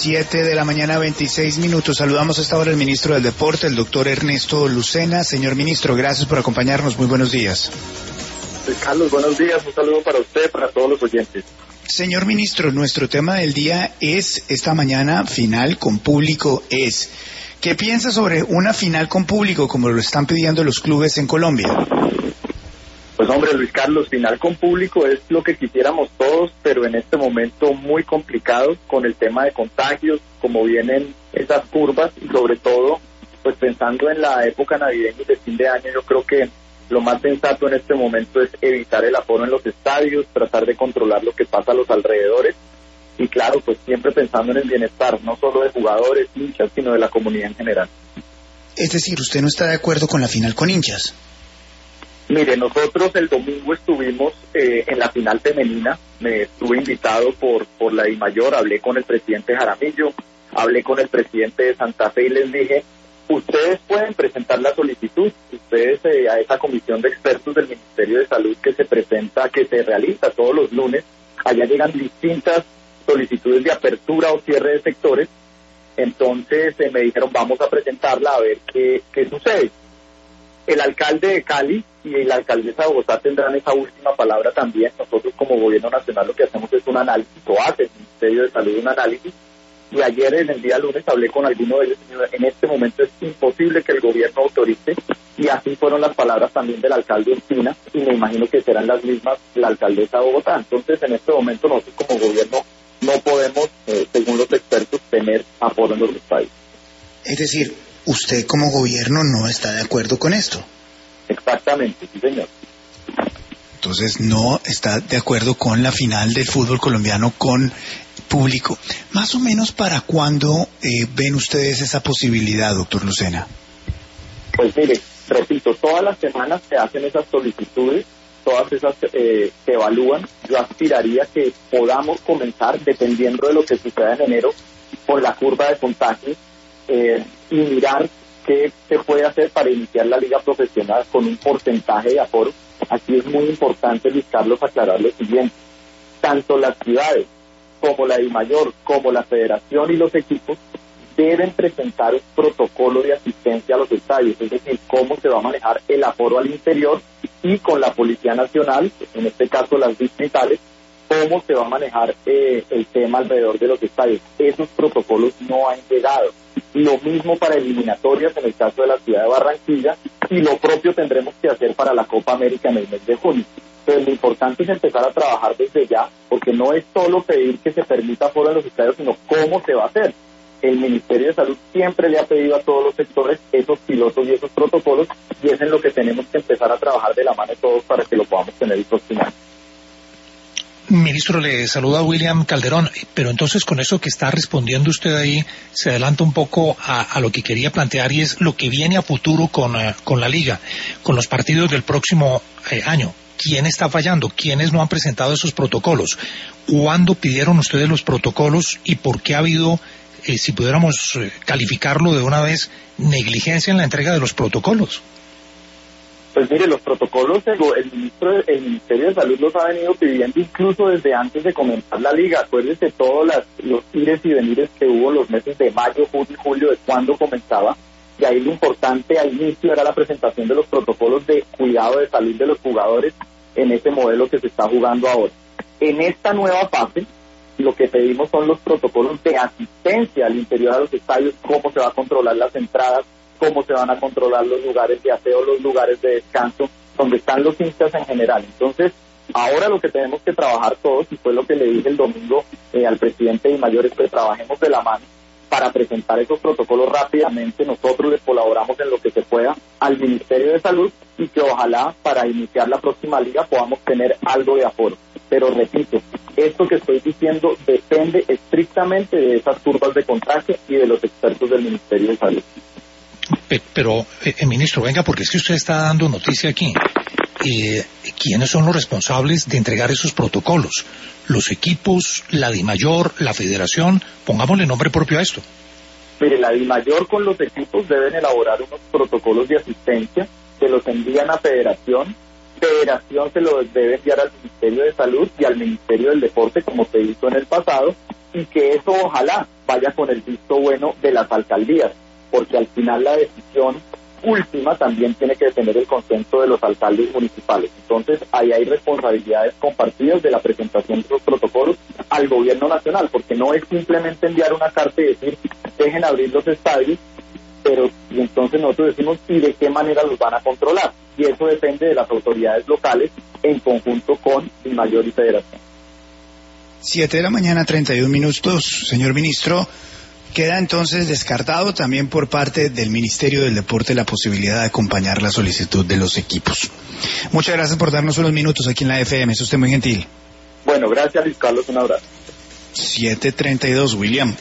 7 de la mañana, 26 minutos. Saludamos a esta hora al ministro del Deporte, el doctor Ernesto Lucena. Señor ministro, gracias por acompañarnos. Muy buenos días. Carlos, buenos días. Un saludo para usted, para todos los oyentes. Señor ministro, nuestro tema del día es esta mañana final con público es. ¿Qué piensa sobre una final con público como lo están pidiendo los clubes en Colombia? Pues hombre, Luis Carlos, final con público es lo que quisiéramos todos, pero en este momento muy complicado con el tema de contagios, como vienen esas curvas y sobre todo, pues pensando en la época navideña y de fin de año, yo creo que lo más sensato en este momento es evitar el aforo en los estadios, tratar de controlar lo que pasa a los alrededores y claro, pues siempre pensando en el bienestar, no solo de jugadores, hinchas, sino de la comunidad en general. Es decir, ¿usted no está de acuerdo con la final con hinchas? Mire, nosotros el domingo estuvimos en la final femenina, me estuve invitado por la DIMAYOR, hablé con el presidente Jaramillo, hablé con el presidente de Santa Fe y les dije, ustedes pueden presentar la solicitud, ustedes a esa comisión de expertos del Ministerio de Salud que se realiza todos los lunes, allá llegan distintas solicitudes de apertura o cierre de sectores, entonces me dijeron vamos a presentarla a ver qué sucede. El alcalde de Cali y la alcaldesa de Bogotá tendrán esa última palabra también. Nosotros como gobierno nacional lo que hacemos es un análisis, o hace el Ministerio de Salud un análisis, y ayer en el día lunes hablé con alguno de ellos, en este momento es imposible que el gobierno autorice, y así fueron las palabras también del alcalde Espina, y me imagino que serán las mismas la alcaldesa de Bogotá. Entonces en este momento nosotros como gobierno no podemos, según los expertos, tener aforo en los estadios. Es decir, usted como gobierno no está de acuerdo con esto. Exactamente, sí señor. Entonces no está de acuerdo con la final del fútbol colombiano con público. Más o menos ¿para cuándo ven ustedes esa posibilidad, doctor Lucena? Pues mire, repito, todas las semanas se hacen esas solicitudes, todas esas se evalúan. Yo aspiraría que podamos comenzar, dependiendo de lo que suceda en enero, con la curva de contagios, y mirar qué se puede hacer para iniciar la liga profesional con un porcentaje de aforo. Aquí es muy importante, Luis Carlos, aclarar lo siguiente. Tanto las ciudades como la DIMAYOR, como la federación y los equipos deben presentar un protocolo de asistencia a los estadios, es decir, cómo se va a manejar el aforo al interior y con la Policía Nacional, en este caso las distritales, cómo se va a manejar el tema alrededor de los estadios. Esos protocolos no han llegado. Lo mismo para eliminatorias en el caso de la ciudad de Barranquilla y lo propio tendremos que hacer para la Copa América en el mes de junio. Entonces lo importante es empezar a trabajar desde ya, porque no es solo pedir que se permita aforo en los estadios, sino cómo se va a hacer. El Ministerio de Salud siempre le ha pedido a todos los sectores esos pilotos y esos protocolos, y es en lo que tenemos que empezar a trabajar de la mano de todos para que lo podamos tener el próximo año. Ministro, le saluda William Calderón, pero entonces con eso que está respondiendo usted ahí, se adelanta un poco a lo que quería plantear, y es lo que viene a futuro con la Liga, con los partidos del próximo año. ¿Quién está fallando? ¿Quiénes no han presentado esos protocolos? ¿Cuándo pidieron ustedes los protocolos y por qué ha habido, si pudiéramos calificarlo de una vez, negligencia en la entrega de los protocolos? Pues mire, los protocolos el Ministerio de Salud los ha venido pidiendo incluso desde antes de comenzar la liga. Acuérdense todos los ires y venires que hubo los meses de mayo, junio y julio de cuando comenzaba, y ahí lo importante al inicio era la presentación de los protocolos de cuidado de salud de los jugadores en ese modelo que se está jugando ahora. En esta nueva fase, lo que pedimos son los protocolos de asistencia al interior de los estadios, cómo se va a controlar las entradas, cómo se van a controlar los lugares de aseo, los lugares de descanso, donde están los hinchas en general. Entonces, ahora lo que tenemos que trabajar todos, y fue lo que le dije el domingo al presidente de DIMAYOR, es que trabajemos de la mano para presentar esos protocolos rápidamente. Nosotros les colaboramos en lo que se pueda al Ministerio de Salud y que ojalá para iniciar la próxima liga podamos tener algo de aforo. Pero repito, esto que estoy diciendo depende estrictamente de esas curvas de contagio y de los expertos del Ministerio de Salud. Pero, ministro, venga, porque es que usted está dando noticia aquí. ¿Quiénes son los responsables de entregar esos protocolos? ¿Los equipos, la DIMAYOR, la federación? Pongámosle nombre propio a esto. Mire, la DIMAYOR con los equipos deben elaborar unos protocolos de asistencia, se los envían a federación se los debe enviar al Ministerio de Salud y al Ministerio del Deporte, como se hizo en el pasado, y que eso ojalá vaya con el visto bueno de las alcaldías, porque al final la decisión última también tiene que tener el consenso de los alcaldes municipales. Entonces, ahí hay responsabilidades compartidas de la presentación de los protocolos al gobierno nacional, porque no es simplemente enviar una carta y decir, dejen abrir los estadios, pero y entonces nosotros decimos, ¿y de qué manera los van a controlar? Y eso depende de las autoridades locales en conjunto con DIMAYOR y Federación. 7:31 a.m, señor ministro. Queda entonces descartado también por parte del Ministerio del Deporte la posibilidad de acompañar la solicitud de los equipos. Muchas gracias por darnos unos minutos aquí en la FM, es usted muy gentil. Bueno, gracias Luis Carlos, un abrazo. 7:32, William.